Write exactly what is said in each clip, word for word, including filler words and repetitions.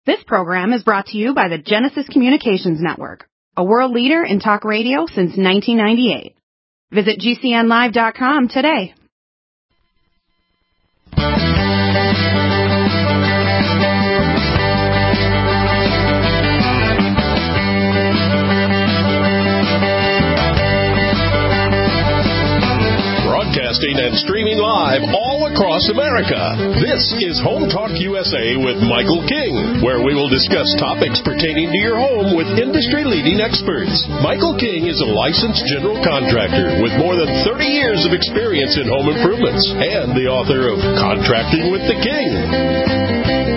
This program is brought to you by the Genesis Communications Network, a world leader in talk radio since nineteen ninety-eight. Visit G C N live dot com today. Broadcasting and streaming live all across America. This is Home Talk U S A with Michael King, where we will discuss topics pertaining to your home with industry-leading experts. Michael King is a licensed general contractor with more than thirty years of experience in home improvements and the author of Contracting with the King.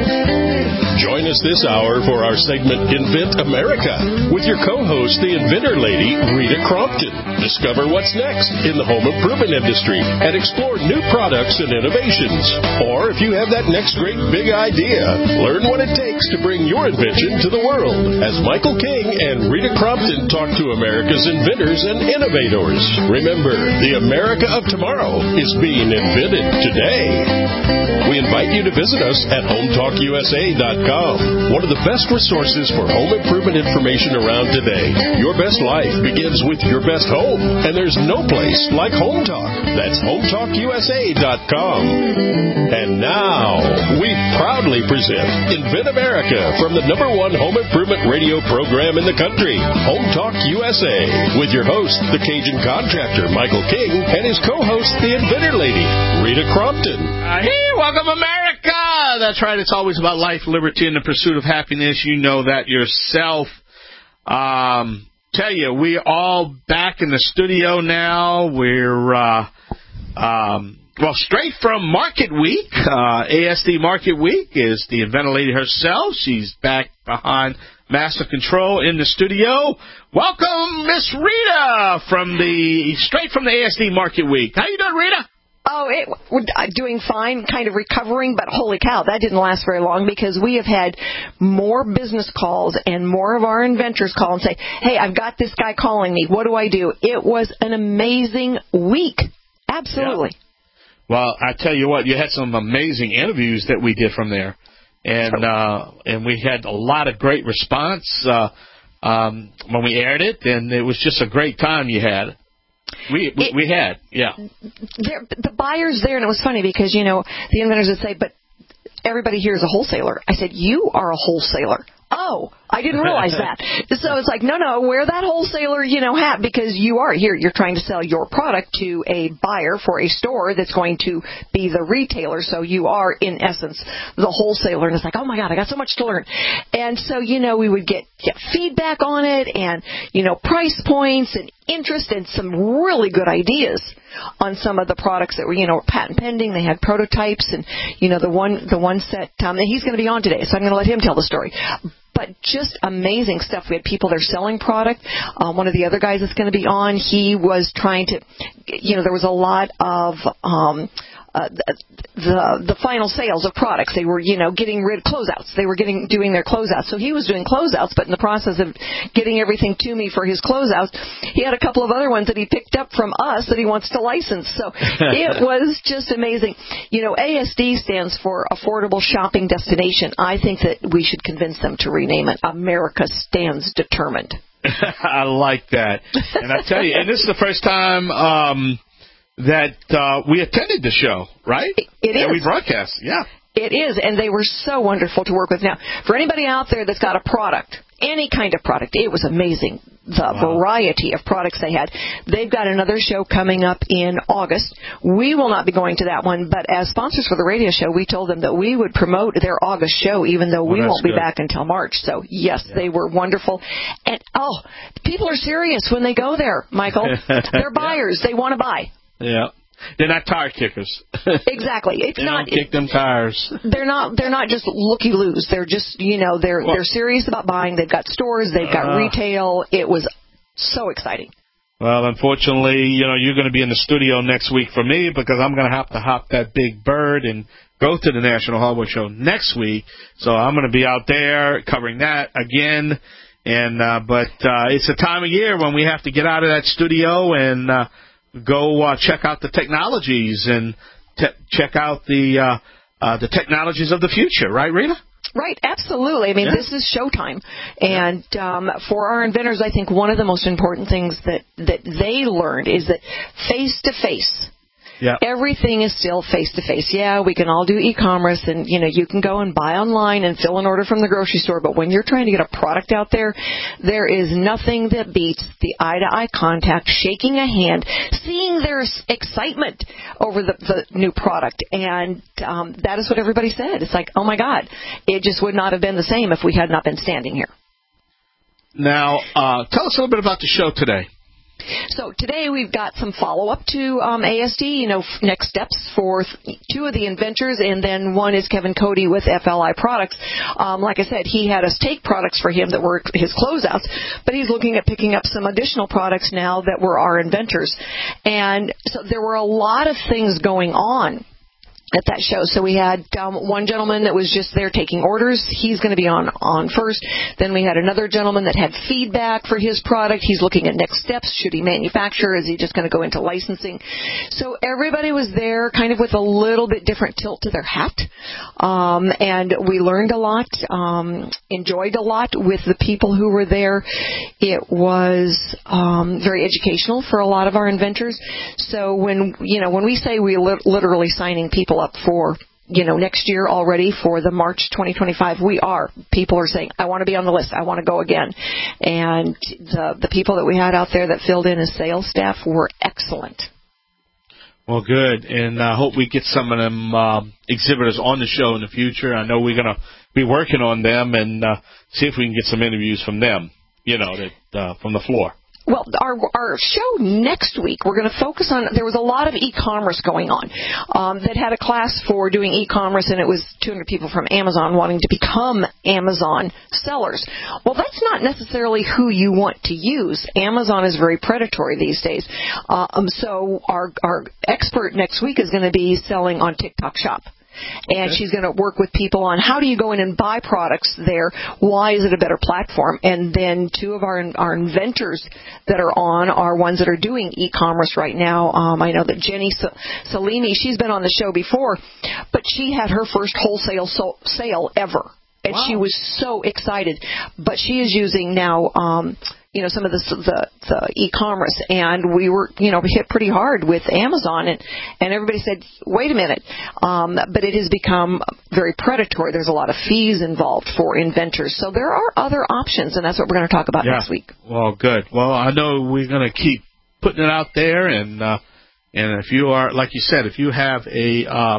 Join us this hour for our segment Invent America with your co-host, the inventor lady, Rita Crompton. Discover what's next in the home improvement industry and explore new products and innovations. Or if you have that next great big idea, learn what it takes to bring your invention to the world as Michael King and Rita Crompton talk to America's inventors and innovators. Remember, the America of tomorrow is being invented today. We invite you to visit us at home talk U S A dot com, one of the best resources for home improvement information around today. Your best life begins with your best home, and there's no place like Home Talk. That's home talk U S A dot com. And now, we proudly present Invent America from the number one home improvement radio program in the country, Home Talk U S A, with your host, the Cajun contractor, Michael King, and his co-host, the inventor lady, Rita Crompton. Uh, hey, welcome, America! That's right, it's always about life, liberty, and the pursuit of happiness. You know that yourself. Um, tell you, we're all back in the studio now. We're, uh, um, well, straight from Market Week. Uh, A S D Market Week is the inventor lady herself. She's back behind Master Control in the studio. Welcome, Miss Rita, from the straight from the A S D Market Week. How you doing, Rita? Oh, it, we're doing fine, kind of recovering, but holy cow, that didn't last very long because we have had more business calls and more of our inventors call and say, hey, I've got this guy calling me. What do I do? It was an amazing week. Absolutely. Yeah. Well, I tell you what, you had some amazing interviews that we did from there, and uh, and we had a lot of great response uh, um, when we aired it, and it was just a great time you had. We we, it, we had, yeah. The buyers there, and it was funny because, you know, the inventors would say, but everybody here is a wholesaler. I said, you are a wholesaler. Oh, I didn't realize that. So it's like, no, no, wear that wholesaler, you know, hat because you are here. You're trying to sell your product to a buyer for a store that's going to be the retailer. So you are, in essence, the wholesaler. And it's like, oh, my God, I got so much to learn. And so, you know, we would get, get feedback on it and, you know, price points and interest and some really good ideas on some of the products that were, you know, patent pending. They had prototypes and, you know, the one the one set, um, he's going to be on today, so I'm going to let him tell the story. But just amazing stuff. We had people there selling product. Um, one of the other guys that's going to be on, he was trying to, you know, there was a lot of um, uh, the the final sales of products. They were, you know, getting rid of closeouts. They were getting doing their closeouts. So he was doing closeouts, but in the process of getting everything to me for his closeouts, he had a couple of other ones that he picked up from us that he wants to license. So it was just amazing. You know, A S D stands for Affordable Shopping Destination. I think that we should convince them to rename it. America Stands Determined. I like that. And I tell you, and this is the first time um, that uh, we attended the show, right? It, it and is. we broadcast, yeah. It is, and they were so wonderful to work with. Now, for anybody out there that's got a product, any kind of product, it was amazing, the wow. variety of products they had. They've got another show coming up in August. We will not be going to that one, but as sponsors for the radio show, we told them that we would promote their August show, even though we oh, won't good. be back until March. So, yes, yeah. they were wonderful. And, oh, people are serious when they go there, Michael. They're buyers. Yeah. They want to buy. Yeah. They're not tire kickers. Exactly. It's they not don't kick them tires. They're not. They're not just looky-loos. They're just, you know, they're well, they're serious about buying. They've got stores. They've got uh, retail. It was so exciting. Well, unfortunately, you know, you're going to be in the studio next week for me because I'm going to have to hop that big bird and go to the National Hardware Show next week. So I'm going to be out there covering that again. And uh, but uh, it's a time of year when we have to get out of that studio and uh, go uh, check out the technologies and te- check out the uh, uh, the technologies of the future, right, Rita? Right, absolutely. I mean, Yeah. this is showtime. And um, for our inventors, I think one of the most important things that, that they learned is that face-to-face, Yeah. everything is still face-to-face. Yeah, we can all do e-commerce, and, you know, you can go and buy online and fill an order from the grocery store, but when you're trying to get a product out there, there is nothing that beats the eye-to-eye contact, shaking a hand, seeing their excitement over the, the new product, and um, that is what everybody said. It's like, oh, my God, it just would not have been the same if we had not been standing here. Now, uh, tell us a little bit about the show today. So today we've got some follow-up to um, A S D, you know, next steps for th- two of the inventors, and then one is Kevin Cody with F L I Products. Um, like I said, he had us take products for him that were his closeouts, but he's looking at picking up some additional products now that were our inventors. And so there were a lot of things going on at that show. So we had um, one gentleman that was just there taking orders. He's going to be on, on first. Then we had another gentleman that had feedback for his product. He's looking at next steps. Should he manufacture? Is he just going to go into licensing? So everybody was there kind of with a little bit different tilt to their hat. Um, and we learned a lot, um, enjoyed a lot with the people who were there. It was um, very educational for a lot of our inventors. So when, you know, when we say we're li- literally signing people up for, you know, next year already for the March twenty twenty-five, we are. People are saying, I want to be on the list. I want to go again. And the the people that we had out there that filled in as sales staff were excellent. Well, good. And I hope we get some of them uh, exhibitors on the show in the future. I know we're going to be working on them and uh, see if we can get some interviews from them, you know, that, uh, from the floor. Well, our our show next week, we're going to focus on, there was a lot of e-commerce going on um, that had a class for doing e-commerce, and it was two hundred people from Amazon wanting to become Amazon sellers. Well, that's not necessarily who you want to use. Amazon is very predatory these days. Um, so our, our expert next week is going to be selling on TikTok Shop. And okay. She's going to work with people on how do you go in and buy products there? Why is it a better platform? And then two of our our inventors that are on are ones that are doing e-commerce right now. Um, I know that Jenny Salini, she's been on the show before, but she had her first wholesale so- sale ever. And wow. She was so excited. But she is using now, um, you know, some of the, the the e-commerce, and we were, you know, hit pretty hard with Amazon, and, and everybody said, wait a minute, um, but it has become very predatory. There's a lot of fees involved for inventors, so there are other options, and that's what we're going to talk about yeah. next week. Well, good. Well, I know we're going to keep putting it out there, and uh, and if you are, like you said, if you have a, uh,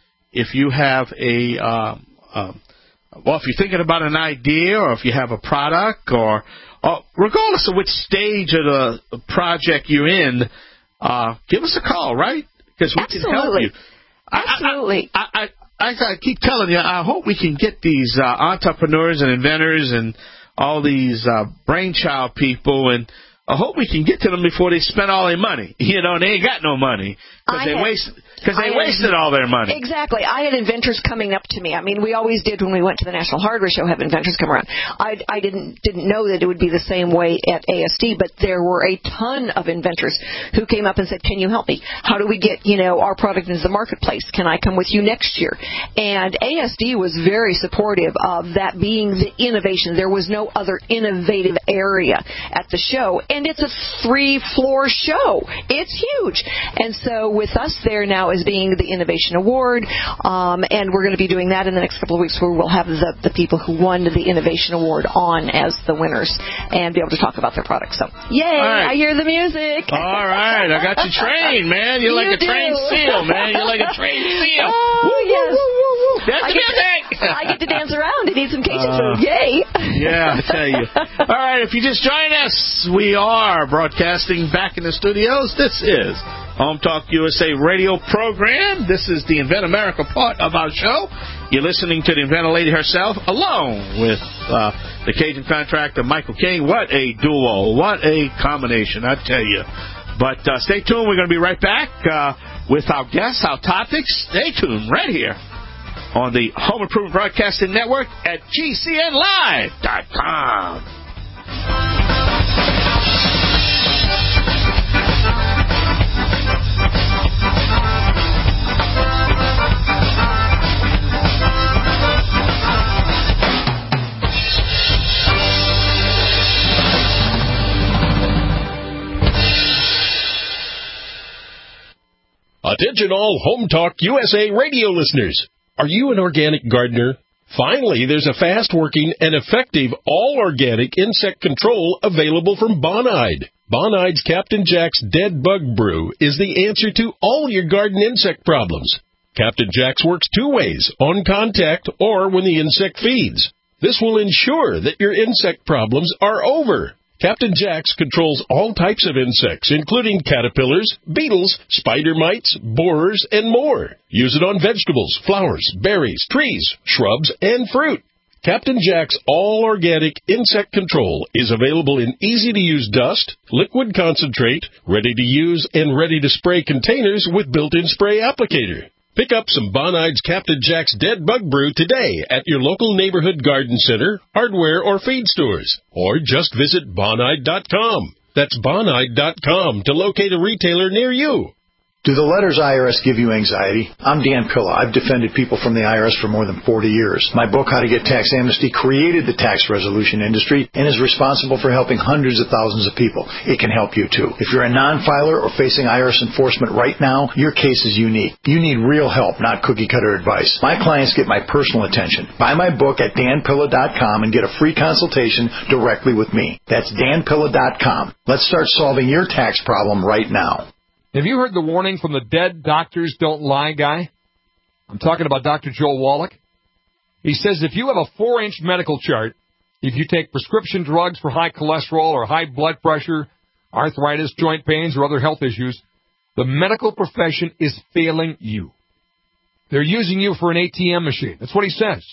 if you have a, uh, uh, well, if you're thinking about an idea, or if you have a product, or Uh, regardless of which stage of the project you're in, uh, give us a call, right? Because we Absolutely. can help you. Absolutely. I, I, I, I, I keep telling you, I hope we can get these uh, entrepreneurs and inventors and all these uh, brainchild people, and I hope we can get to them before they spend all their money. You know, and they ain't got no money because they, waste, they had, wasted all their money. Exactly. I had inventors coming up to me. I mean, we always did when we went to the National Hardware Show, have inventors come around. I, I didn't didn't know that it would be the same way at A S D, but there were a ton of inventors who came up and said, can you help me? How do we get, you know, our product into the marketplace? Can I come with you next year? And A S D was very supportive of that being the innovation. There was no other innovative area at the show, and it's a three-floor show. It's huge. And so with us there now as being the Innovation Award, um, and we're going to be doing that in the next couple of weeks, where we'll have the, the people who won the Innovation Award on as the winners and be able to talk about their products. So, yay, right. I hear the music. All right, I got you trained, man. You're like you a do. trained seal, man. You're like a trained seal. Oh, woo, yes. Woo, woo, woo, woo. That's I the music. To, I get to dance around and eat some Cajun uh, food. Yay. Yeah, I tell you. All right, if you just joined us, we are broadcasting back in the studios. This is Home Talk U S A radio program. This is the Invent America part of our show. You're listening to the inventor lady herself, along with uh, the Cajun contractor, Michael King. What a duo. What a combination, I tell you. But uh, stay tuned. We're going to be right back uh, with our guests, our topics. Stay tuned right here on the Home Improvement Broadcasting Network at G C N live dot com. Attention all Home Talk U S A radio listeners. Are you an organic gardener? Finally, there's a fast-working and effective all-organic insect control available from Bonide. Bonide's Captain Jack's Dead Bug Brew is the answer to all your garden insect problems. Captain Jack's works two ways, on contact or when the insect feeds. This will ensure that your insect problems are over. Captain Jack's controls all types of insects, including caterpillars, beetles, spider mites, borers, and more. Use it on vegetables, flowers, berries, trees, shrubs, and fruit. Captain Jack's all-organic insect control is available in easy-to-use dust, liquid concentrate, ready-to-use and ready-to-spray containers with built-in spray applicator. Pick up some Bonide's Captain Jack's Dead Bug Brew today at your local neighborhood garden center, hardware, or feed stores. Or just visit Bonide dot com. That's Bonide dot com to locate a retailer near you. Do the letters I R S give you anxiety? I'm Dan Pilla. I've defended people from the I R S for more than forty years. My book, How to Get Tax Amnesty, created the tax resolution industry and is responsible for helping hundreds of thousands of people. It can help you, too. If you're a non-filer or facing I R S enforcement right now, your case is unique. You need real help, not cookie-cutter advice. My clients get my personal attention. Buy my book at Dan Pilla dot com and get a free consultation directly with me. That's Dan Pilla dot com. Let's start solving your tax problem right now. Have you heard the warning from the Dead Doctors Don't Lie guy? I'm talking about Doctor Joel Wallach. He says if you have a four-inch medical chart, if you take prescription drugs for high cholesterol or high blood pressure, arthritis, joint pains, or other health issues, the medical profession is failing you. They're using you for an A T M machine. That's what he says.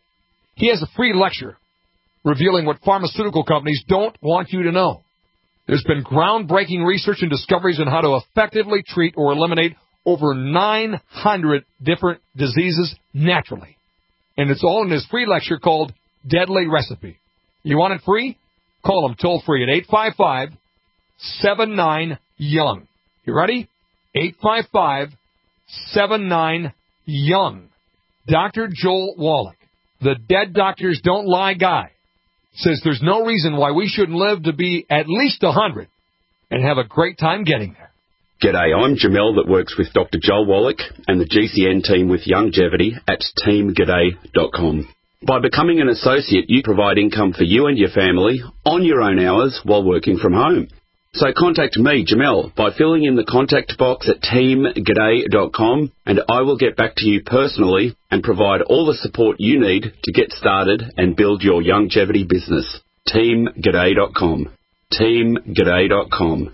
He has a free lecture revealing what pharmaceutical companies don't want you to know. There's been groundbreaking research and discoveries on how to effectively treat or eliminate over nine hundred different diseases naturally. And it's all in this free lecture called Deadly Recipe. You want it free? Call them toll free at eight five five, seven nine, young. You ready? eight five five, seven nine, young. Doctor Joel Wallach, the Dead Doctors Don't Lie guy, says there's no reason why we shouldn't live to be at least one hundred and have a great time getting there. G'day, I'm Jamel that works with Doctor Joel Wallach and the G C N team with Longevity at team g'day dot com. By becoming an associate, you provide income for you and your family on your own hours while working from home. So contact me, Jamel, by filling in the contact box at team g'day dot com, and I will get back to you personally and provide all the support you need to get started and build your longevity business. team g'day dot com. team g'day dot com.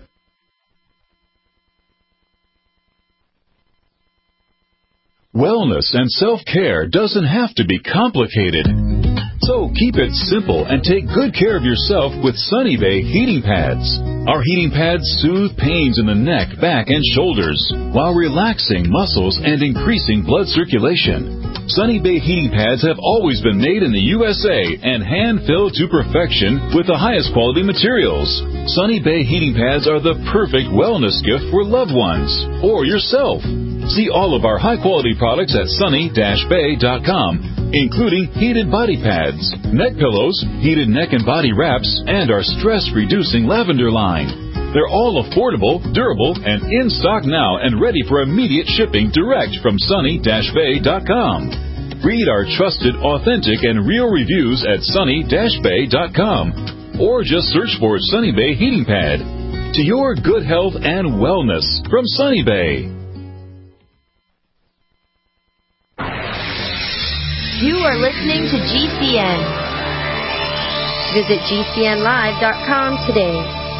Wellness and self-care doesn't have to be complicated. So keep it simple and take good care of yourself with Sunny Bay heating pads. Our heating pads soothe pains in the neck, back, and shoulders while relaxing muscles and increasing blood circulation. Sunny Bay heating pads have always been made in the U S A and hand-filled to perfection with the highest quality materials. Sunny Bay heating pads are the perfect wellness gift for loved ones or yourself. See all of our high-quality products at sunny dash bay dot com, including heated body pads, neck pillows, heated neck and body wraps, and our stress-reducing lavender line. They're all affordable, durable, and in stock now and ready for immediate shipping direct from sunny dash bay dot com. Read our trusted, authentic, and real reviews at sunny dash bay dot com or just search for Sunny Bay Heating Pad. To your good health and wellness from Sunny Bay. You are listening to G C N. Visit G C N live dot com today.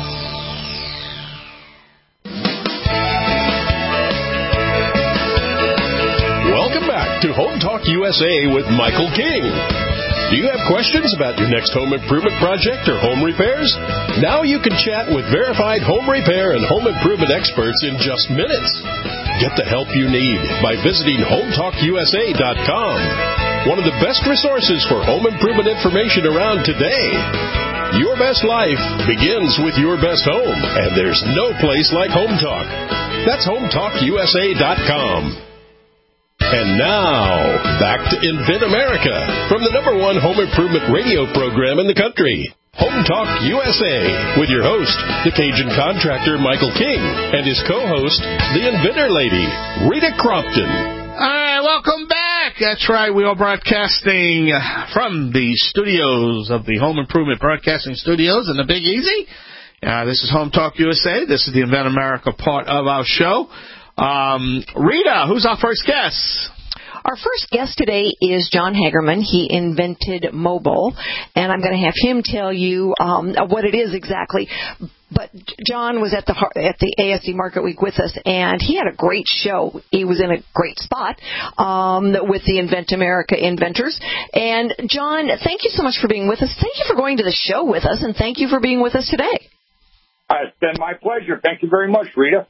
Welcome back to Home Talk U S A with Michael King. Do you have questions about your next home improvement project or home repairs? Now you can chat with verified home repair and home improvement experts in just minutes. Get the help you need by visiting home talk U S A dot com. One of the best resources for home improvement information around today. Your best life begins with your best home, and there's no place like Home Talk. That's home talk U S A dot com. And now, back to Invent America from the number one home improvement radio program in the country. Home Talk U S A with your host, the Cajun contractor Michael King, and his co-host, the inventor lady, Rita Crompton. All right, welcome back. That's right, we are broadcasting from the studios of the Home Improvement Broadcasting Studios in the Big Easy. Uh, this is Home Talk U S A. This is the Invent America part of our show. Um, Rita, who's our first guest? Our first guest today is John Hagerman. He invented Mobil, and I'm going to have him tell you um, what it is exactly. But John was at the at the A S D Market Week with us, and he had a great show. He was in a great spot um, with the Invent America inventors. And John, thank you so much for being with us. Thank you for going to the show with us, and thank you for being with us today. Uh, it's been my pleasure. Thank you very much, Rita.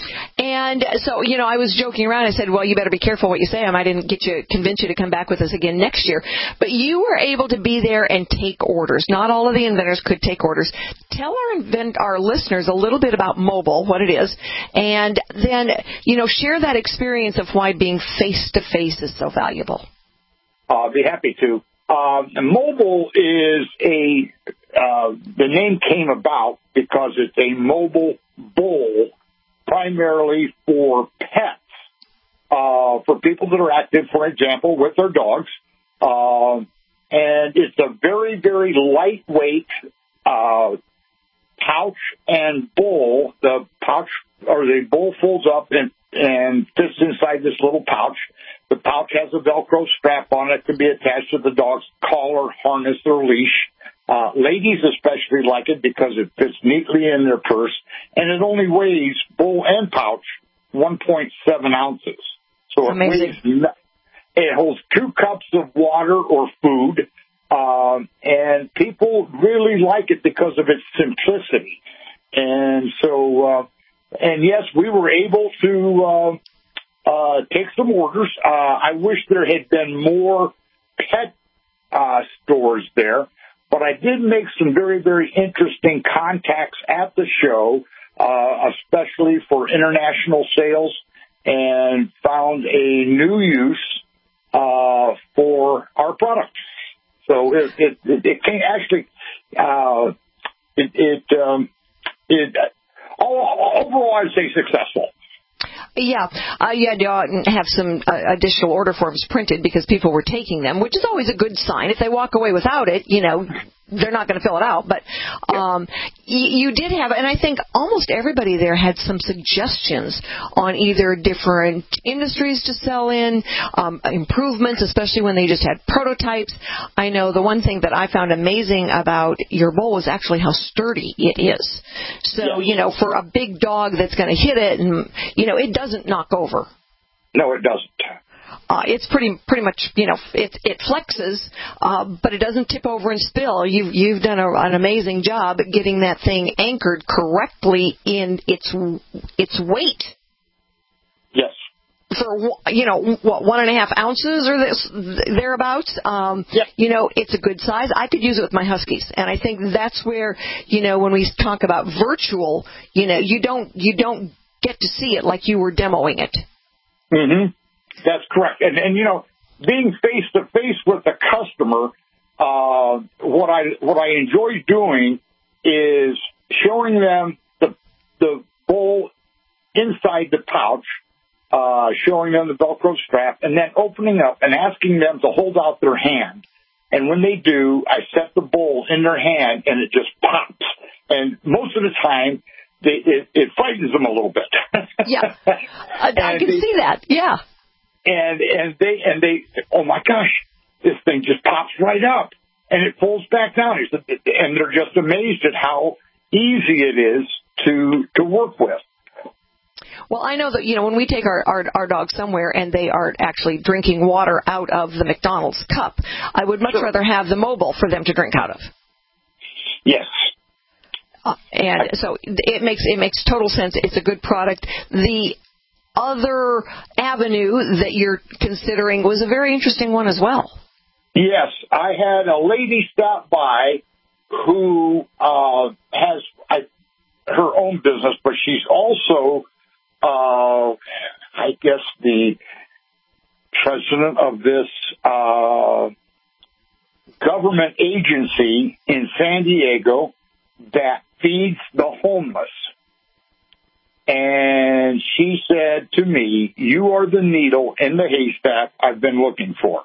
And so, you know, I was joking around. I said, well, you better be careful what you say. I might didn't get you, convince you to come back with us again next year. But you were able to be there and take orders. Not all of the inventors could take orders. Tell our invent, our listeners a little bit about Mobil, what it is, and then, you know, share that experience of why being face-to-face is so valuable. I'll be happy to. Um, Mobil is a, uh, the name came about because it's a mobile bowl primarily for pets, uh, for people that are active, for example, with their dogs. Uh, and it's a very, very lightweight uh, pouch and bowl. The pouch or the bowl folds up and, and fits inside this little pouch. The pouch has a Velcro strap on it to be attached to the dog's collar, harness, or leash. Uh, ladies especially like it because it fits neatly in their purse, and it only weighs, bowl and pouch, one point seven ounces. So it weighs, it holds two cups of water or food, um, and people really like it because of its simplicity. And so, uh, and yes, we were able to uh, uh, take some orders. Uh, I wish there had been more pet uh, stores there. But I did make some very, very interesting contacts at the show, uh, especially for international sales, and found a new use uh, for our products. So it it, it, it came actually uh, it it, um, it overall I'd say successful. Yeah, uh, you had to uh, have some uh, additional order forms printed because people were taking them, which is always a good sign. If they walk away without it, you know, they're not going to fill it out. But um, you, you did have, and I think almost everybody there had some suggestions on either different industries to sell in, um, improvements, especially when they just had prototypes. I know the one thing that I found amazing about your bowl is actually how sturdy it is. So, you know, for a big dog that's going to hit it, and, you know, it doesn't knock over. No, it doesn't. Uh, it's pretty pretty much, you know, it it flexes, uh, but it doesn't tip over and spill. You've you've done a, an amazing job at getting that thing anchored correctly in its its weight. Yes. For, you know, what, one and a half ounces or this, thereabouts. Um, yeah. You know, it's a good size. I could use it with my Huskies, and I think that's where, you know, when we talk about virtual, you know, you don't you don't get to see it like you were demoing it. Mm-hmm. That's correct. And, and you know, being face-to-face with the customer, uh, what I what I enjoy doing is showing them the the bowl inside the pouch, uh, showing them the Velcro strap, and then opening up and asking them to hold out their hand. And when they do, I set the bowl in their hand, and it just pops. And most of the time, they, it, it frightens them a little bit. Yeah, I, I can they, see that. Yeah. And and they and they oh my gosh, this thing just pops right up and it folds back down. And they're just amazed at how easy it is to to work with. Well, I know that, you know, when we take our, our our dogs somewhere and they are actually drinking water out of the McDonald's cup, I would much sure. rather have the Mobil for them to drink out of. Yes. Uh, and so it makes it makes total sense. It's a good product. The other avenue that you're considering was a very interesting one as well. Yes, I had a lady stop by who uh, has I, her own business, but she's also, uh, I guess, the president of this uh, government agency in San Diego that feeds the homeless. And she said to me, you are the needle in the haystack I've been looking for.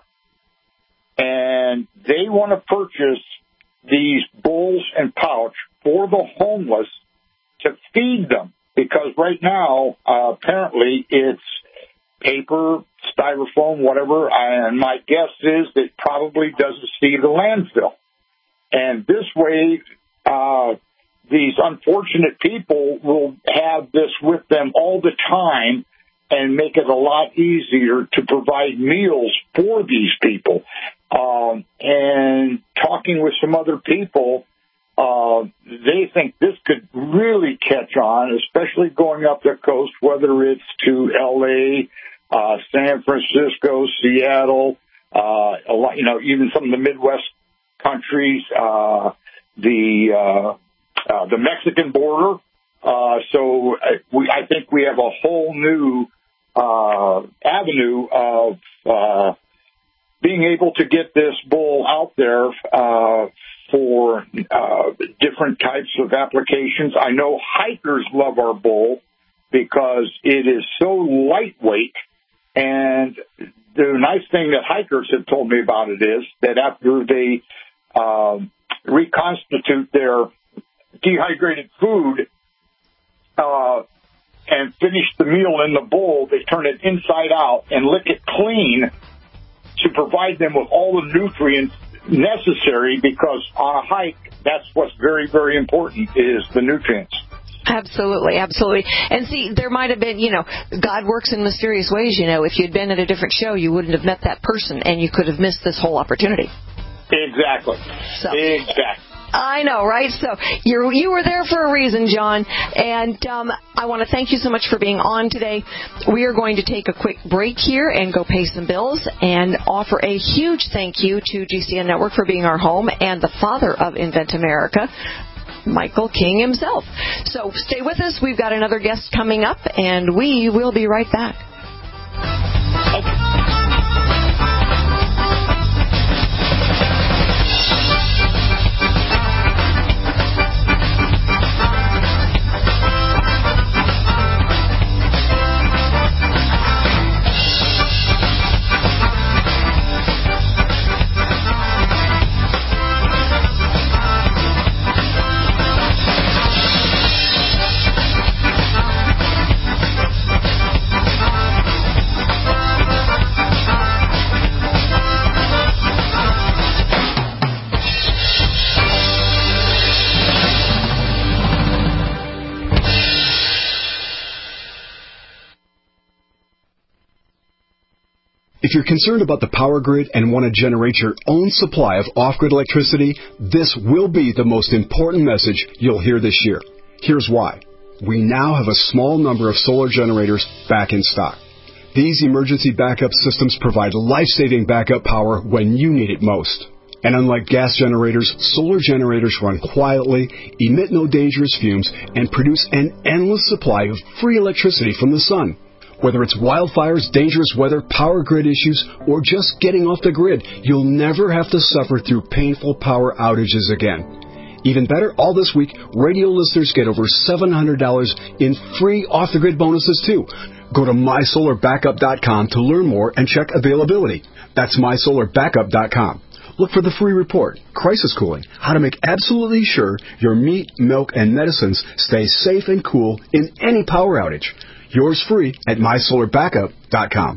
And they want to purchase these bowls and pouch for the homeless to feed them. Because right now, uh, apparently, it's paper, styrofoam, whatever. And my guess is it probably doesn't see the landfill. And this way, uh, these unfortunate people will have this with them all the time and make it a lot easier to provide meals for these people. Um, and talking with some other people, uh, they think this could really catch on, especially going up the coast, whether it's to L A, uh, San Francisco, Seattle, uh, a lot, you know, even some of the Midwest countries, uh, the, uh, uh, the Mexican border. Uh, so we, I think we have a whole new, uh, avenue of, uh, being able to get this bowl out there, uh, for, uh, different types of applications. I know hikers love our bowl because it is so lightweight. And the nice thing that hikers have told me about it is that after they, um, reconstitute their dehydrated food, uh, and finish the meal in the bowl, they turn it inside out and lick it clean to provide them with all the nutrients necessary, because on a hike, that's what's very, very important, is the nutrients. Absolutely, absolutely. And see, there might have been, you know, God works in mysterious ways, you know. If you'd been at a different show, you wouldn't have met that person, and you could have missed this whole opportunity. Exactly. So, exactly. I know, right? So you you were there for a reason, John. And um, I want to thank you so much for being on today. We are going to take a quick break here and go pay some bills and offer a huge thank you to G C N Network for being our home and the father of Invent America, Michael King himself. So stay with us. We've got another guest coming up, and we will be right back. Okay. If you're concerned about the power grid and want to generate your own supply of off-grid electricity, this will be the most important message you'll hear this year. Here's why. We now have a small number of solar generators back in stock. These emergency backup systems provide life-saving backup power when you need it most. And unlike gas generators, solar generators run quietly, emit no dangerous fumes, and produce an endless supply of free electricity from the sun. Whether it's wildfires, dangerous weather, power grid issues, or just getting off the grid, you'll never have to suffer through painful power outages again. Even better, all this week, radio listeners get over seven hundred dollars in free off-the-grid bonuses, too. Go to my solar backup dot com to learn more and check availability. That's my solar backup dot com. Look for the free report, Crisis Cooling, how to make absolutely sure your meat, milk, and medicines stay safe and cool in any power outage. Yours free at my solar backup dot com.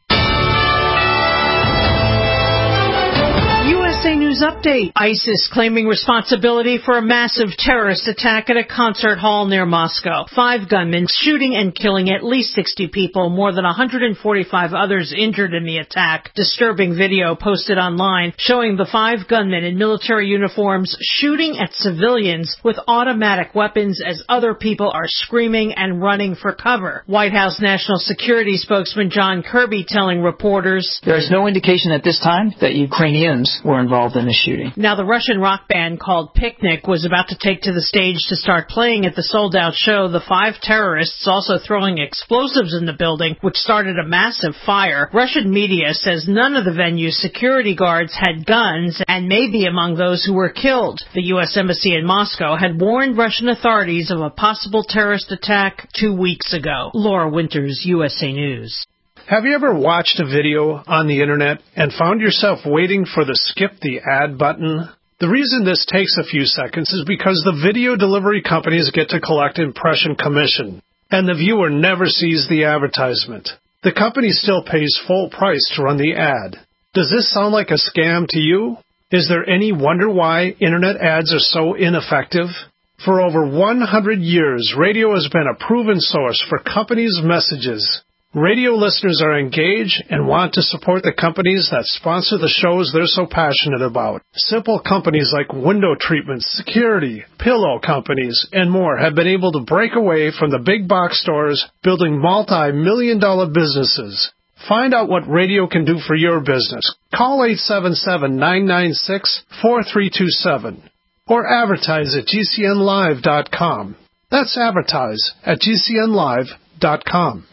U S A News Update. ISIS claiming responsibility for a massive terrorist attack at a concert hall near Moscow. Five gunmen shooting and killing at least sixty people, more than one hundred forty-five others injured in the attack. Disturbing video posted online showing the five gunmen in military uniforms shooting at civilians with automatic weapons as other people are screaming and running for cover. White House National Security spokesman John Kirby telling reporters, "There is no indication at this time that Ukrainians were involved in than a shooting. Now, the Russian rock band called Picnic was about to take to the stage to start playing at the sold-out show. The five terrorists also throwing explosives in the building, which started a massive fire. Russian media says none of the venue's security guards had guns and may be among those who were killed. The U S Embassy in Moscow had warned Russian authorities of a possible terrorist attack two weeks ago. Laura Winters, U S A News. Have you ever watched a video on the internet and found yourself waiting for the skip the ad button? The reason this takes a few seconds is because the video delivery companies get to collect impression commission, and the viewer never sees the advertisement. The company still pays full price to run the ad. Does this sound like a scam to you? Is there any wonder why internet ads are so ineffective? For over one hundred years, radio has been a proven source for companies' messages. Radio listeners are engaged and want to support the companies that sponsor the shows they're so passionate about. Simple companies like window treatments, security, pillow companies, and more have been able to break away from the big box stores, building multi-million dollar businesses. Find out what radio can do for your business. Call eight seven seven, nine nine six, four three two seven or advertise at G C N live dot com. That's advertise at G C N live dot com.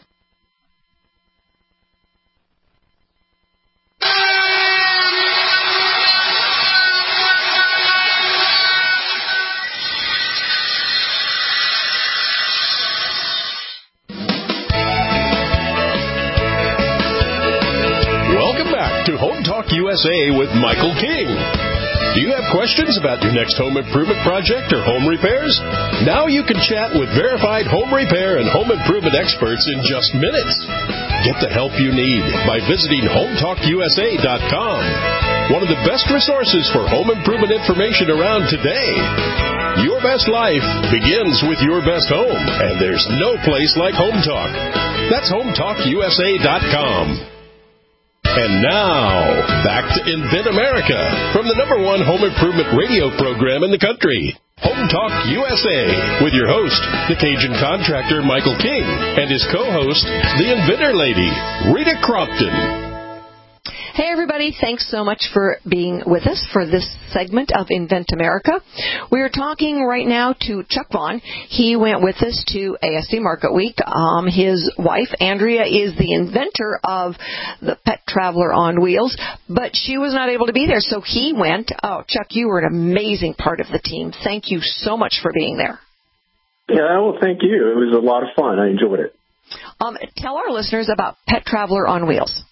To Home Talk U S A with Michael King. Do you have questions about your next home improvement project or home repairs? Now you can chat with verified home repair and home improvement experts in just minutes. Get the help you need by visiting home talk U S A dot com. One of the best resources for home improvement information around today. Your best life begins with your best home, and there's no place like Home Talk. That's home talk U S A dot com. And now, back to Invent America from the number one home improvement radio program in the country, Home Talk U S A, with your host, the Cajun contractor Michael King, and his co-host, the Inventor Lady, Rita Crompton. Hey, everybody. Thanks so much for being with us for this segment of Invent America. We are talking right now to Chuck Vaughn. He went with us to A S D Market Week. Um, his wife, Andrea, is the inventor of the Pet Traveler on Wheels, but she was not able to be there, so he went. Oh, Chuck, you were an amazing part of the team. Thank you so much for being there. Yeah, well, thank you. It was a lot of fun. I enjoyed it. Um, tell our listeners about Pet Traveler on Wheels.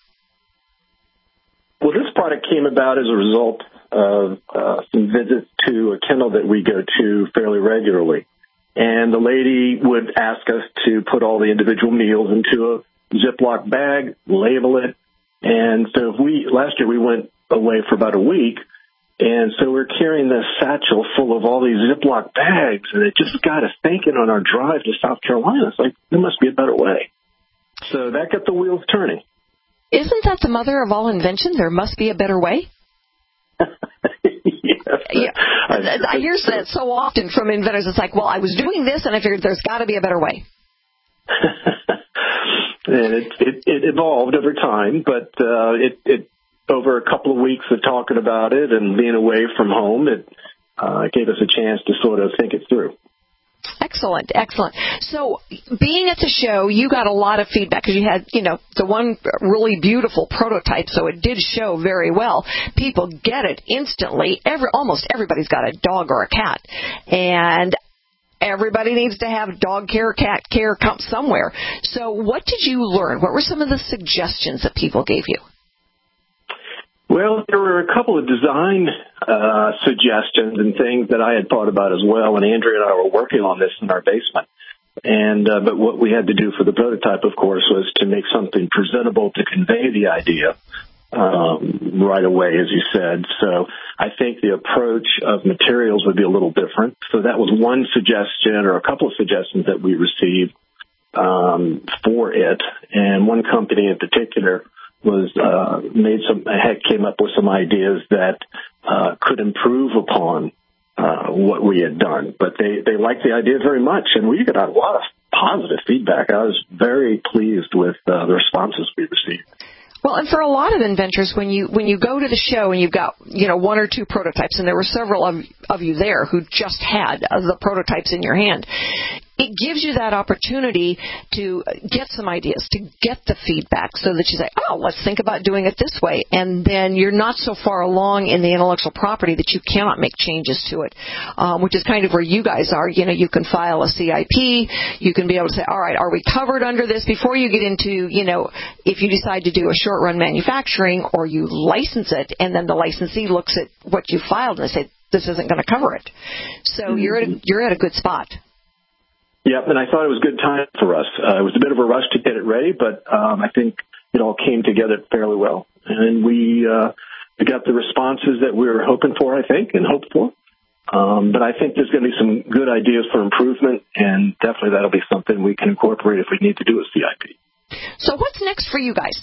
Well, this product came about as a result of uh, some visits to a kennel that we go to fairly regularly. And the lady would ask us to put all the individual meals into a Ziploc bag, label it. And so if we last year we went away for about a week, and so we're carrying this satchel full of all these Ziploc bags, and it just got us thinking on our drive to South Carolina. It's like, there must be a better way. So that got the wheels turning. Isn't that the mother of all invention? There must be a better way? Yes, yeah. I, I hear that so often from inventors. It's like, well, I was doing this, and I figured there's got to be a better way. And it, it, it evolved over time, but uh, it, it over a couple of weeks of talking about it and being away from home, it uh, gave us a chance to sort of think it through. Excellent, excellent. So being at the show, you got a lot of feedback because you had, you know, the one really beautiful prototype, so it did show very well. People get it instantly. Every, almost everybody's got a dog or a cat. And everybody needs to have dog care, cat care come somewhere. So what did you learn? What were some of the suggestions that people gave you? Well, there were a couple of design uh, suggestions and things that I had thought about as well, and Andrea and I were working on this in our basement. And uh, but what we had to do for the prototype, of course, was to make something presentable to convey the idea um, right away, as you said. So I think the approach of materials would be a little different. So that was one suggestion or a couple of suggestions that we received um, for it. And one company in particular was uh, made some heck came up with some ideas that uh, could improve upon uh, what we had done. But they, they liked the idea very much, and we got a lot of positive feedback. I was very pleased with uh, the responses we received. Well, and for a lot of inventors, when you when you go to the show and you've got, you know, one or two prototypes, and there were several of, of you there who just had uh, the prototypes in your hand, it gives you that opportunity to get some ideas, to get the feedback so that you say, oh, let's think about doing it this way. And then you're not so far along in the intellectual property that you cannot make changes to it, um, which is kind of where you guys are. You know, you can file a C I P. You can be able to say, all right, are we covered under this? Before you get into, you know, if you decide to do a short-run manufacturing or you license it, and then the licensee looks at what you filed and they say, this isn't going to cover it. So mm-hmm. you're at a, you're at a good spot. Yep, and I thought it was good time for us. Uh, it was a bit of a rush to get it ready, but um, I think it all came together fairly well. And we, uh, we got the responses that we were hoping for, I think, and hoped for. Um, but I think there's going to be some good ideas for improvement, and definitely that'll be something we can incorporate if we need to do a C I P. So what's next for you guys?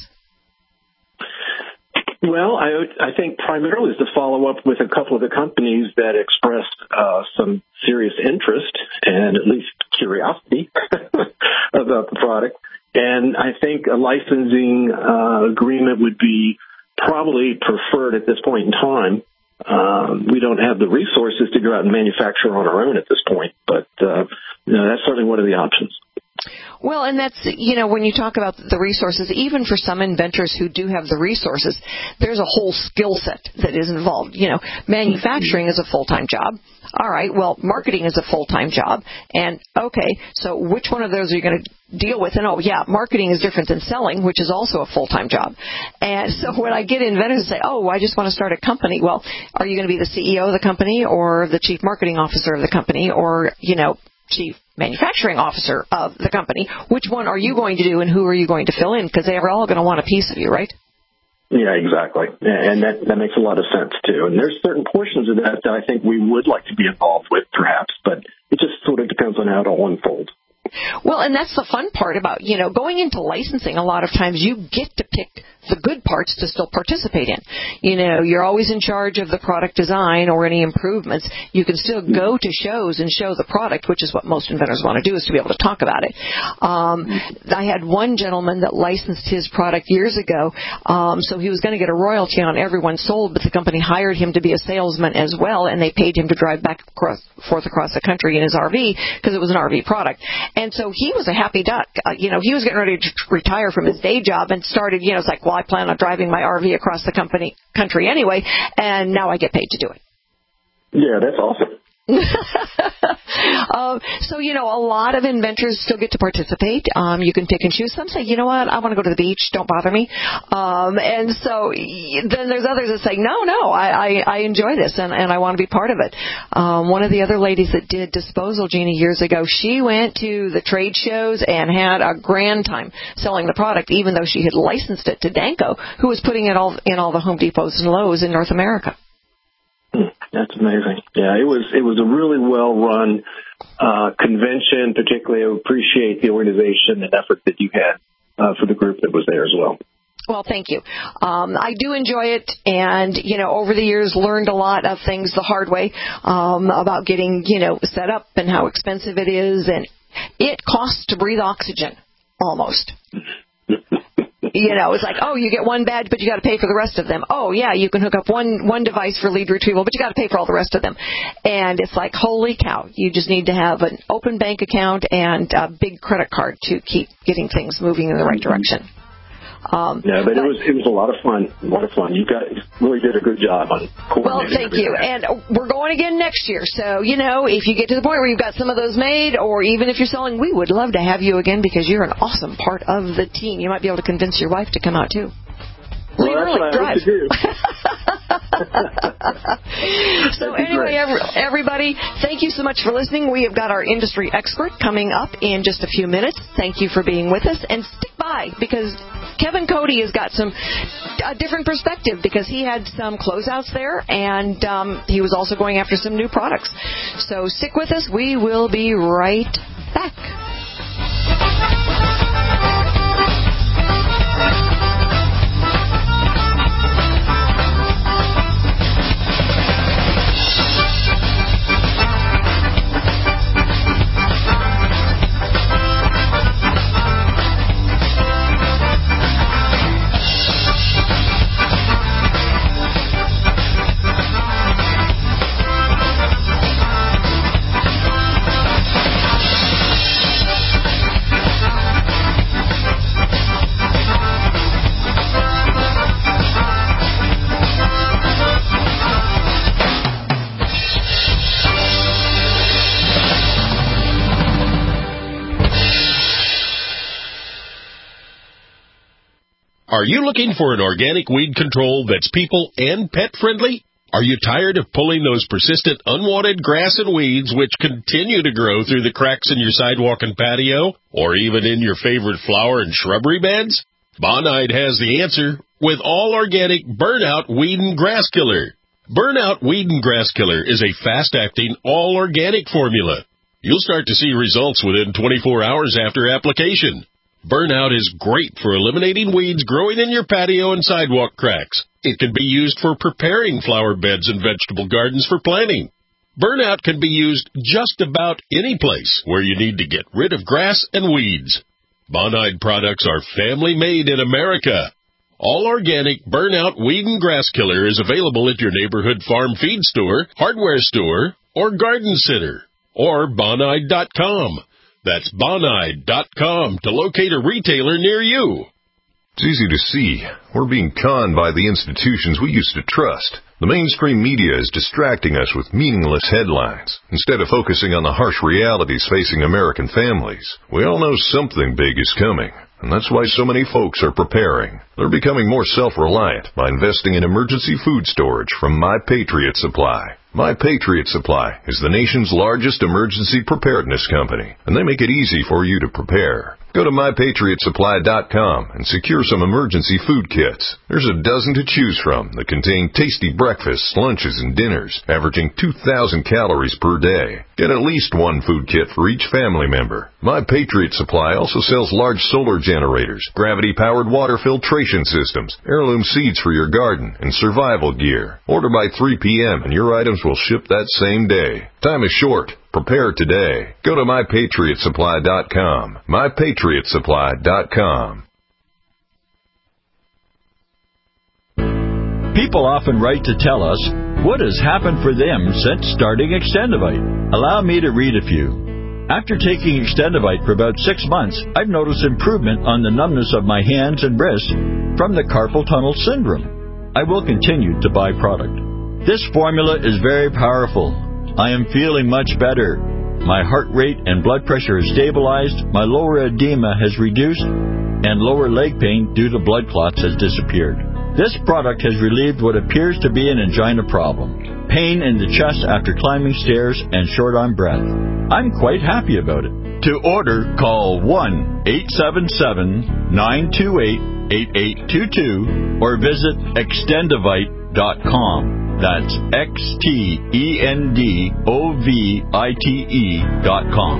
Well, I, I think primarily is to follow up with a couple of the companies that expressed uh, some serious interest and at least curiosity about the product. And I think a licensing uh, agreement would be probably preferred at this point in time. Um, we don't have the resources to go out and manufacture on our own at this point, but uh, you know, that's certainly one of the options. Well, and that's, you know, when you talk about the resources, even for some inventors who do have the resources, there's a whole skill set that is involved. You know, manufacturing is a full-time job. All right, well, marketing is a full-time job. And, okay, so which one of those are you going to deal with? And, oh, yeah, marketing is different than selling, which is also a full-time job. And so when I get inventors and say, oh, I just want to start a company, well, are you going to be the C E O of the company or the chief marketing officer of the company or, you know, chief manufacturing officer of the company? Which one are you going to do and who are you going to fill in? Because they are all going to want a piece of you, right? Yeah, exactly. And that, that makes a lot of sense, too. And there's certain portions of that that I think we would like to be involved with, perhaps, but it just sort of depends on how it all unfolds. Well, and that's the fun part about, you know, going into licensing. A lot of times you get to pick the good parts to still participate in. You know, you're always in charge of the product design or any improvements. You can still go to shows and show the product, which is what most inventors want to do, is to be able to talk about it. Um, I had one gentleman that licensed his product years ago, um, so he was going to get a royalty on every one sold, but the company hired him to be a salesman as well, and they paid him to drive back across, forth across the country in his R V because it was an R V product. And so he was a happy duck. Uh, you know, he was getting ready to retire from his day job and started, you know, it's like, well, I plan on driving my R V across the company, country anyway, and now I get paid to do it. Yeah, that's awesome. um, so, you know, a lot of inventors still get to participate. Um, you can pick and choose. Some say, you know what, I want to go to the beach. Don't bother me. Um, and so then there's others that say, no, no, I, I, I enjoy this and, and I want to be part of it. Um, one of the other ladies that did Disposal Genie years ago, she went to the trade shows and had a grand time selling the product, even though she had licensed it to Danco, who was putting it all in all the Home Depots and Lowe's in North America. That's amazing. Yeah, it was it was a really well run uh, convention. Particularly, I appreciate the organization and effort that you had uh, for the group that was there as well. Well, thank you. Um, I do enjoy it, and you know, over the years, learned a lot of things the hard way um, about getting you know set up and how expensive it is, and it costs to breathe oxygen almost. You know, it's like, oh, you get one badge, but you got to pay for the rest of them. Oh, yeah, you can hook up one one device for lead retrieval, but you got to pay for all the rest of them. And it's like, holy cow, you just need to have an open bank account and a big credit card to keep getting things moving in the right direction. Um, yeah, but, but it was it was a lot of fun. A lot of fun. You guys really did a good job on coordinating. Well, thank you. And we're going again next year. So, you know, if you get to the point where you've got some of those made, or even if you're selling, we would love to have you again because you're an awesome part of the team. You might be able to convince your wife to come out, too. Well, that's what I hope to do. So anyway, every, everybody, thank you so much for listening. We have got our industry expert coming up in just a few minutes. Thank you for being with us. And stick by, because Kevin Cody has got some a different perspective, because he had some closeouts there, and um, he was also going after some new products. So stick with us. We will be right back. Are you looking for an organic weed control that's people and pet friendly? Are you tired of pulling those persistent unwanted grass and weeds which continue to grow through the cracks in your sidewalk and patio, or even in your favorite flower and shrubbery beds? Bonide has the answer with all organic Burnout Weed and Grass Killer. Burnout Weed and Grass Killer is a fast-acting, all-organic formula. You'll start to see results within twenty-four hours after application. Burnout is great for eliminating weeds growing in your patio and sidewalk cracks. It can be used for preparing flower beds and vegetable gardens for planting. Burnout can be used just about any place where you need to get rid of grass and weeds. Bonide products are family-made in America. All organic Burnout Weed and Grass Killer is available at your neighborhood farm feed store, hardware store, or garden center, or bonide dot com. That's bonide dot com to locate a retailer near you. It's easy to see. We're being conned by the institutions we used to trust. The mainstream media is distracting us with meaningless headlines, instead of focusing on the harsh realities facing American families. We all know something big is coming, and that's why so many folks are preparing. They're becoming more self-reliant by investing in emergency food storage from My Patriot Supply. My Patriot Supply is the nation's largest emergency preparedness company, and they make it easy for you to prepare. Go to my patriot supply dot com and secure some emergency food kits. There's a dozen to choose from that contain tasty breakfasts, lunches, and dinners, averaging two thousand calories per day. Get at least one food kit for each family member. My Patriot Supply also sells large solar generators, gravity-powered water filtration systems, heirloom seeds for your garden, and survival gear. Order by three p.m. and your items will ship that same day. Time is short. Prepare today. Go to my patriot supply dot com. my patriot supply dot com. People often write to tell us what has happened for them since starting Extendivite. Allow me to read a few. After taking Extendivite for about six months, I've noticed improvement on the numbness of my hands and wrists from the carpal tunnel syndrome. I will continue to buy product. This formula is very powerful. I am feeling much better. My heart rate and blood pressure is stabilized, my lower edema has reduced, and lower leg pain due to blood clots has disappeared. This product has relieved what appears to be an angina problem, pain in the chest after climbing stairs, and short on breath. I'm quite happy about it. To order, call one eight seven seven, nine two eight, eight eight two two or visit extendivite dot com. That's X T E N D O V I T E dot com.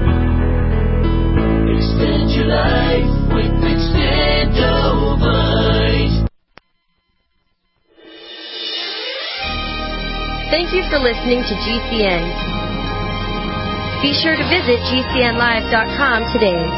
Extend your life with Extendivite. Thank you for listening to G C N. Be sure to visit G C N live dot com today.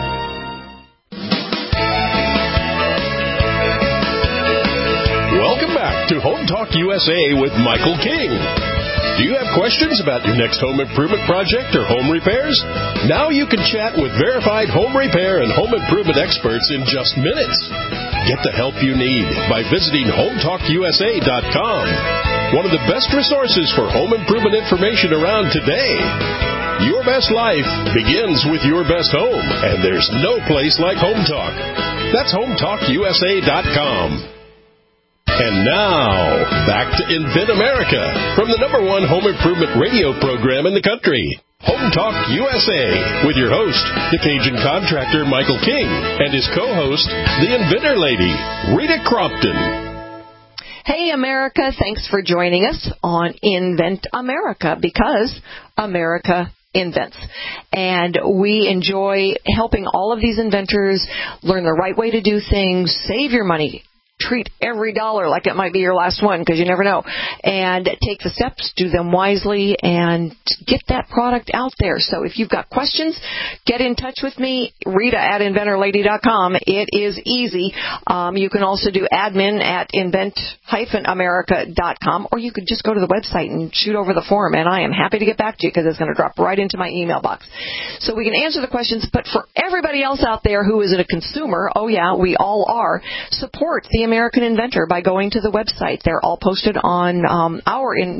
Welcome back to Home Talk U S A with Michael King. Do you have questions about your next home improvement project or home repairs? Now you can chat with verified home repair and home improvement experts in just minutes. Get the help you need by visiting home talk U S A dot com, one of the best resources for home improvement information around today. Your best life begins with your best home, and there's no place like Home Talk. That's home talk U S A dot com. And now, back to Invent America from the number one home improvement radio program in the country, Home Talk U S A, with your host, the Cajun contractor Michael King, and his co-host, the Inventor Lady, Rita Crompton. Hey, America, thanks for joining us on Invent America, because America invents. And we enjoy helping all of these inventors learn the right way to do things, save your money, treat every dollar like it might be your last one, because you never know, and take the steps, do them wisely, and get that product out there. So if you've got questions, get in touch with me, Rita at inventor lady dot com. It is easy. Um, you can also do admin at invent america dot com, or you could just go to the website and shoot over the form, and I am happy to get back to you because it's going to drop right into my email box. So we can answer the questions, but for everybody else out there who is a consumer, oh yeah, we all are, support the American Inventor by going to the website. They're all posted on um, our in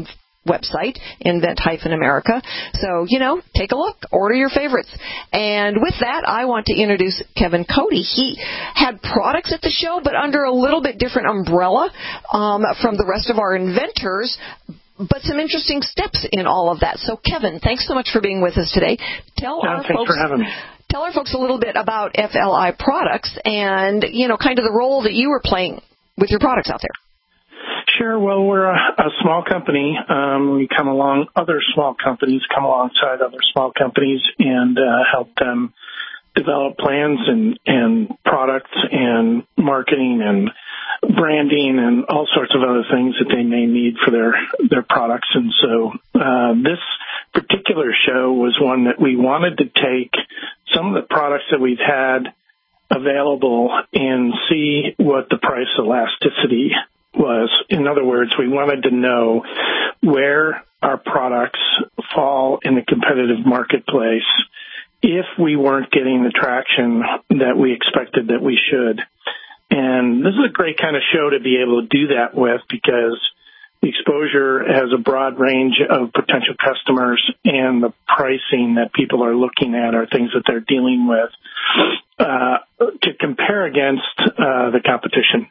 website, Invent America. So, you know, take a look, order your favorites. And with that, I want to introduce Kevin Cody. He had products at the show, but under a little bit different umbrella um, from the rest of our inventors, but some interesting steps in all of that. So, Kevin, thanks so much for being with us today. Tell yeah, our thanks folks, for having me. Tell our folks a little bit about F L I Products and, you know, kind of the role that you were playing with your products out there. Sure. Well, we're a, a small company. Um, we come along, other small companies come alongside other small companies and uh, help them develop plans and, and products and marketing and branding and all sorts of other things that they may need for their, their products. And so uh, this particular show was one that we wanted to take some of the products that we've had available and see what the price elasticity was. In other words, we wanted to know where our products fall in the competitive marketplace if we weren't getting the traction that we expected that we should. And this is a great kind of show to be able to do that with because the exposure has a broad range of potential customers and the pricing that people are looking at are things that they're dealing with uh, to compare against uh, the competition.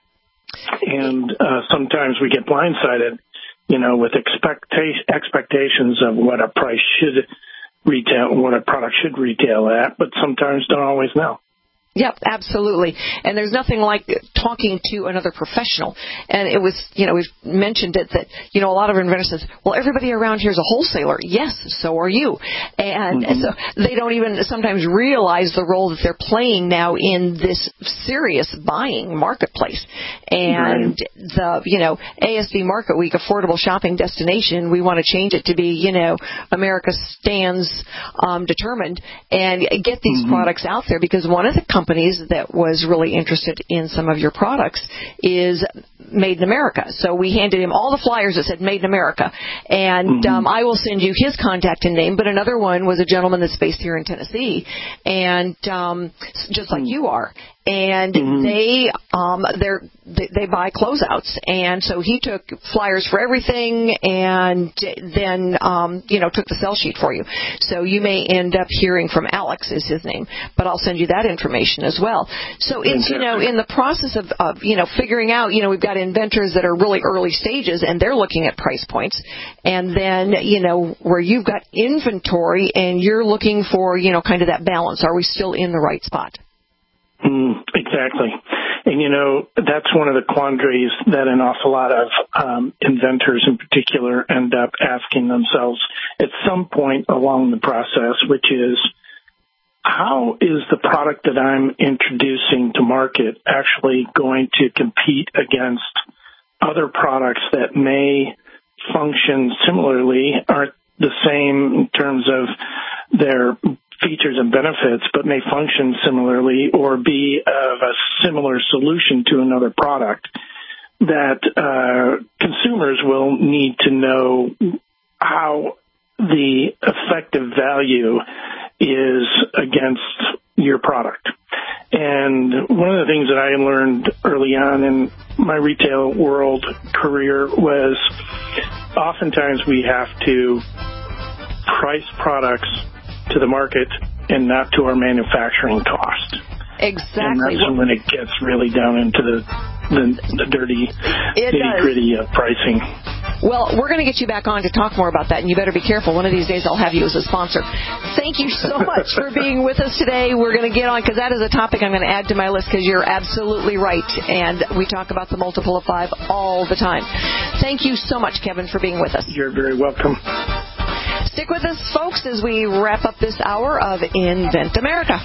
And uh, sometimes we get blindsided, you know, with expecta- expectations of what a price should retail, what a product should retail at, but sometimes don't always know. Yep, absolutely. And there's nothing like talking to another professional. And it was, you know, we've mentioned it that, you know, a lot of inventors says, well, everybody around here is a wholesaler. Yes, so are you. And mm-hmm. so they don't even sometimes realize the role that they're playing now in this serious buying marketplace. And right. the, you know, A S D Market Week, affordable shopping destination, we want to change it to be, you know, America stands um, determined and get these mm-hmm. products out there because one of the companies companies that was really interested in some of your products is Made in America. So we handed him all the flyers that said Made in America. And mm-hmm. um, I will send you his contact and name. But another one was a gentleman that's based here in Tennessee, and um, just like mm-hmm. you are. And mm-hmm. they um they're, they they buy closeouts, and so he took flyers for everything, and then um you know took the sell sheet for you. So you may end up hearing from Alex is his name, but I'll send you that information as well. So it's you know in the process of, of you know figuring out you know we've got inventors that are really early stages and they're looking at price points, and then you know where you've got inventory and you're looking for you know kind of that balance. Are we still in the right spot? Mm, exactly. And, you know, that's one of the quandaries that an awful lot of um, inventors in particular end up asking themselves at some point along the process, which is, how is the product that I'm introducing to market actually going to compete against other products that may function similarly, aren't the same in terms of their features and benefits, but may function similarly or be of a similar solution to another product, that uh, consumers will need to know how the effective value is against your product. And one of the things that I learned early on in my retail world career was oftentimes we have to price products to the market and not to our manufacturing cost. Exactly. And that's when it gets really down into the the, the dirty nitty-gritty of pricing. Well, we're going to get you back on to talk more about that, and you better be careful. One of these days I'll have you as a sponsor. Thank you so much for being with us today. We're going to get on, because that is a topic I'm going to add to my list, because you're absolutely right, and we talk about the multiple of five all the time. Thank you so much, Kevin, for being with us. You're very welcome. Stick with us, folks, as we wrap up this hour of Invent America.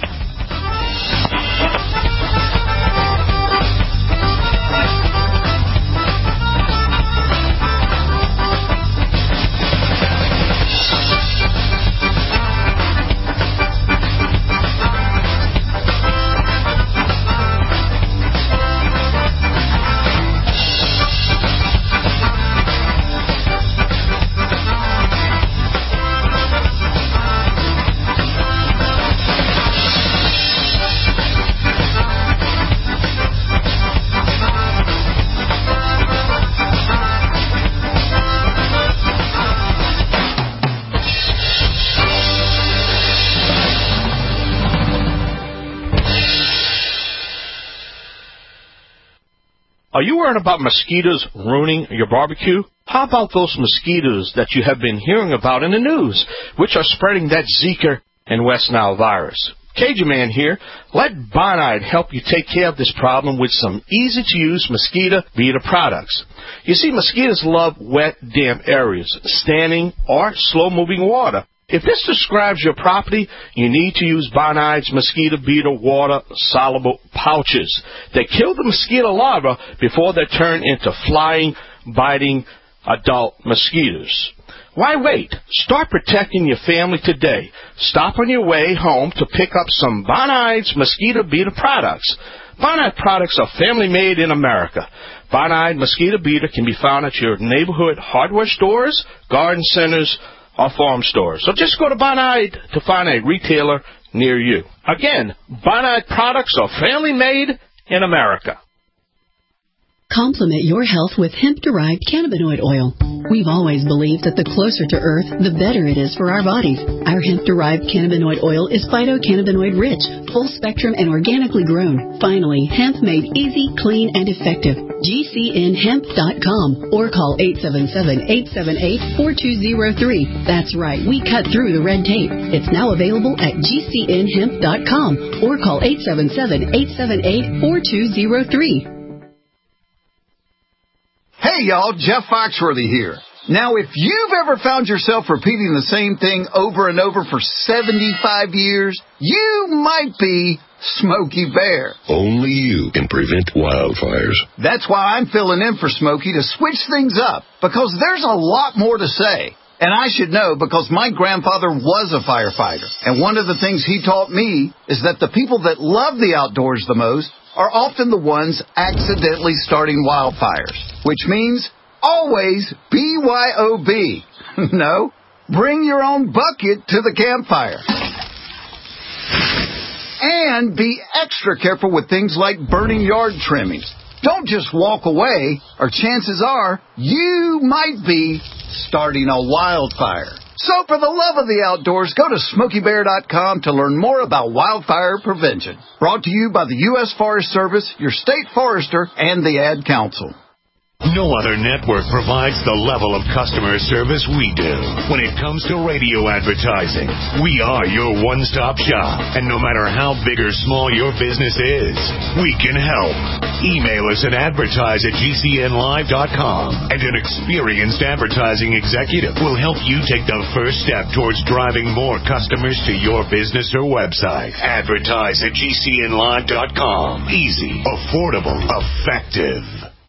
Are you worried about mosquitoes ruining your barbecue? How about those mosquitoes that you have been hearing about in the news, which are spreading that Zika and West Nile virus? Cajun Man here. Let Bonide help you take care of this problem with some easy-to-use mosquito beater products. You see, mosquitoes love wet, damp areas, standing or slow-moving water. If this describes your property, you need to use Bonide's mosquito beater water soluble pouches. They kill the mosquito larvae before they turn into flying, biting adult mosquitoes. Why wait? Start protecting your family today. Stop on your way home to pick up some Bonide's mosquito beater products. Bonide products are family made in America. Bonide mosquito beater can be found at your neighborhood hardware stores, garden centers, or farm stores. So just go to Bonide to find a retailer near you. Again, Bonide products are family made in America. Complement your health with hemp-derived cannabinoid oil. We've always believed that the closer to Earth, the better it is for our bodies. Our hemp-derived cannabinoid oil is phytocannabinoid-rich, full-spectrum, and organically grown. Finally, hemp made easy, clean, and effective. G C N hemp dot com or call eight seven seven, eight seven eight, four two zero three. That's right, we cut through the red tape. It's now available at G C N hemp dot com or call eight seven seven, eight seven eight, four two zero three. Hey, y'all, Jeff Foxworthy here. Now, if you've ever found yourself repeating the same thing over and over for seventy-five years, you might be Smokey Bear. Only you can prevent wildfires. That's why I'm filling in for Smokey to switch things up, because there's a lot more to say. And I should know because my grandfather was a firefighter. And one of the things he taught me is that the people that love the outdoors the most are often the ones accidentally starting wildfires, which means always B Y O B. No, bring your own bucket to the campfire. And be extra careful with things like burning yard trimmings. Don't just walk away, or chances are you might be starting a wildfire. So for the love of the outdoors, go to Smokey Bear dot com to learn more about wildfire prevention. Brought to you by the U S Forest Service, your state forester, and the Ad Council. No other network provides the level of customer service we do. When it comes to radio advertising, we are your one-stop shop. And no matter how big or small your business is, we can help. Email us at advertise at G C N live dot com, and an experienced advertising executive will help you take the first step towards driving more customers to your business or website. Advertise at G C N live dot com. Easy, affordable, effective.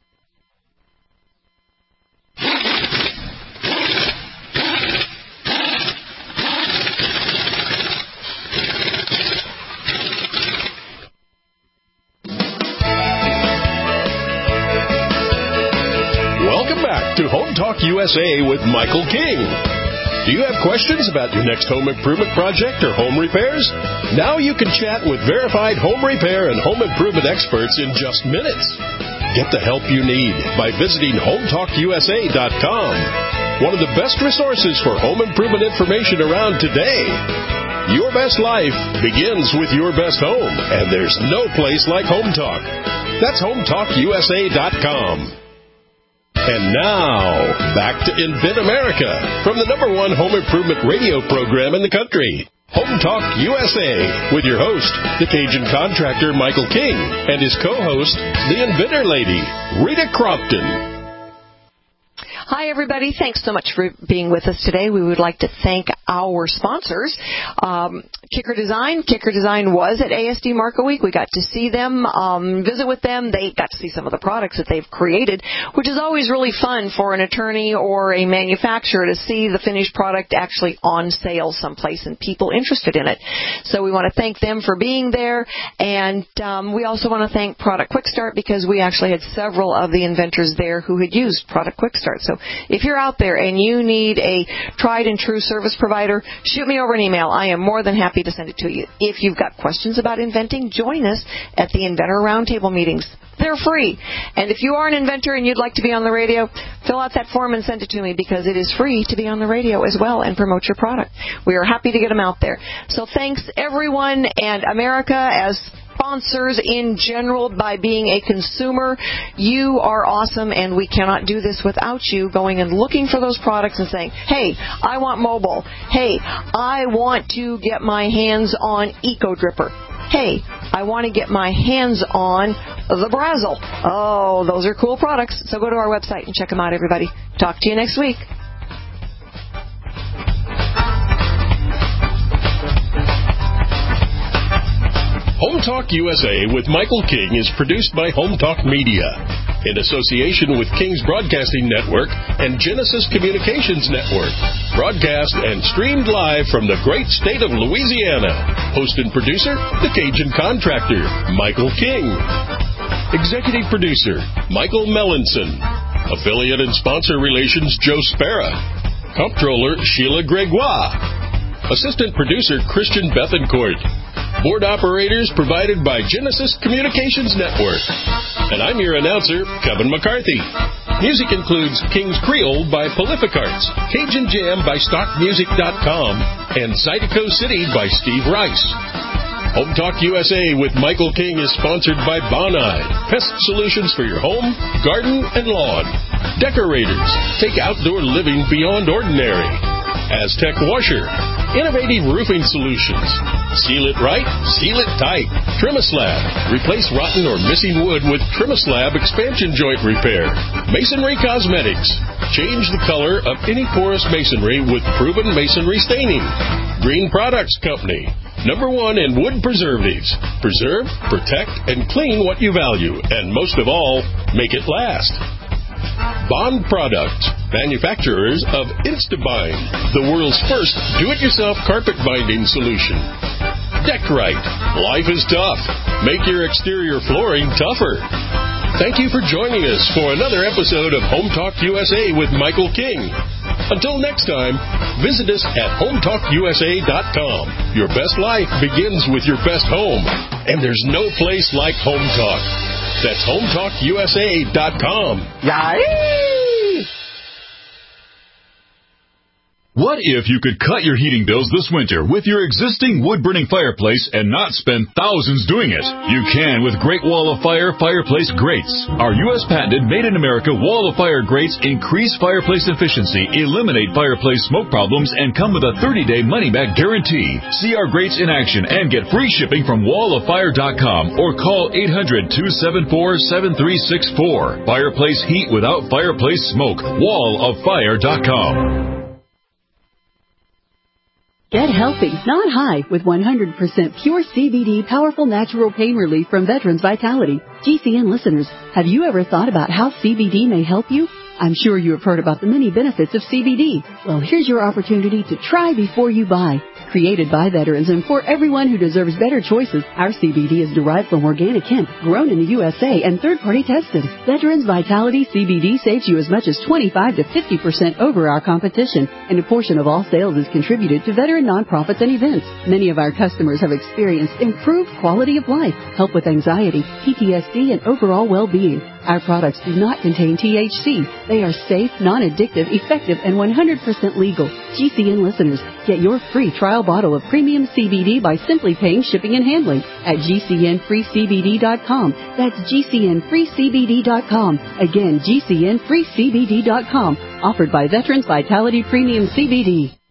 Welcome back to Home Talk U S A with Michael King. Do you have questions about your next home improvement project or home repairs? Now you can chat with verified home repair and home improvement experts in just minutes. Get the help you need by visiting home talk U S A dot com. One of the best resources for home improvement information around today. Your best life begins with your best home, and there's no place like Home Talk. That's home talk U S A dot com. And now, back to Invent America from the number one home improvement radio program in the country, Home Talk U S A, with your host, the Cajun contractor Michael King, and his co-host, the Inventor Lady, Rita Crompton. Hi, everybody. Thanks so much for being with us today. We would like to thank our sponsors. Um, Kicker Design. Kicker Design was at A S D Market Week. We got to see them, um, visit with them. They got to see some of the products that they've created, which is always really fun for an attorney or a manufacturer to see the finished product actually on sale someplace and people interested in it. So we want to thank them for being there. And um, we also want to thank Product Quick Start because we actually had several of the inventors there who had used Product Quick Start. So if you're out there and you need a tried and true service provider, shoot me over an email. I am more than happy to send it to you. If you've got questions about inventing, join us at the Inventor Roundtable meetings. They're free. And if you are an inventor and you'd like to be on the radio, fill out that form and send it to me because it is free to be on the radio as well and promote your product. We are happy to get them out there. So thanks, everyone. And America, as sponsors in general, by being a consumer. You are awesome, and we cannot do this without you going and looking for those products and saying, hey, I want mobile. Hey, I want to get my hands on Eco Dripper. Hey, I want to get my hands on the Brazzle. Oh, those are cool products. So go to our website and check them out, everybody. Talk to you next week. Home Talk U S A with Michael King is produced by Home Talk Media in association with King's Broadcasting Network and Genesis Communications Network. Broadcast and streamed live from the great state of Louisiana. Host and producer, the Cajun Contractor, Michael King. Executive producer, Michael Mellinson. Affiliate and sponsor relations, Joe Spera. Comptroller, Sheila Gregoire. Assistant producer, Christian Bethencourt. Board operators provided by Genesis Communications Network. And I'm your announcer, Kevin McCarthy. Music includes King's Creole by Prolific Arts, Cajun Jam by stock music dot com, and Zydeco City by Steve Rice. Home Talk U S A with Michael King is sponsored by Bonide, pest solutions for your home, garden, and lawn. Decorators, take outdoor living beyond ordinary. Aztec Washer, innovative roofing solutions. Seal it right, seal it tight. Trimislab, replace rotten or missing wood with Trimislab expansion joint repair. Masonry Cosmetics, change the color of any porous masonry with proven masonry staining. Green Products Company, number one in wood preservatives. Preserve, protect, and clean what you value, and most of all, make it last. Bond Products, manufacturers of Instabind, the world's first do-it-yourself carpet binding solution. Deckrite, life is tough. Make your exterior flooring tougher. Thank you for joining us for another episode of Home Talk U S A with Michael King. Until next time, visit us at home talk U S A dot com. Your best life begins with your best home, and there's no place like Home Talk. That's home talk U S A dot com. Yay! What if you could cut your heating bills this winter with your existing wood-burning fireplace and not spend thousands doing it? You can with Great Wall of Fire Fireplace Grates. Our U S patented made-in-America Wall of Fire grates increase fireplace efficiency, eliminate fireplace smoke problems, and come with a thirty-day money-back guarantee. See our grates in action and get free shipping from wall of fire dot com or call eight hundred, two seven four, seven three six four. Fireplace heat without fireplace smoke. wall of fire dot com. Get healthy, not high, with one hundred percent pure C B D powerful natural pain relief from Veterans Vitality. G C N listeners, have you ever thought about how C B D may help you? I'm sure you have heard about the many benefits of C B D. Well, here's your opportunity to try before you buy. Created by veterans and for everyone who deserves better choices, our C B D is derived from organic hemp, grown in the U S A and third-party tested. Veterans Vitality C B D saves you as much as twenty-five to fifty percent over our competition, and a portion of all sales is contributed to veteran nonprofits and events. Many of our customers have experienced improved quality of life, help with anxiety, P T S D, and overall well-being. Our products do not contain T H C. They are safe, non-addictive, effective, and one hundred percent legal. G C N listeners, get your free trial bottle of premium C B D by simply paying shipping and handling at G C N free C B D dot com. That's G C N free C B D dot com. Again, G C N free C B D dot com. Offered by Veterans Vitality Premium C B D.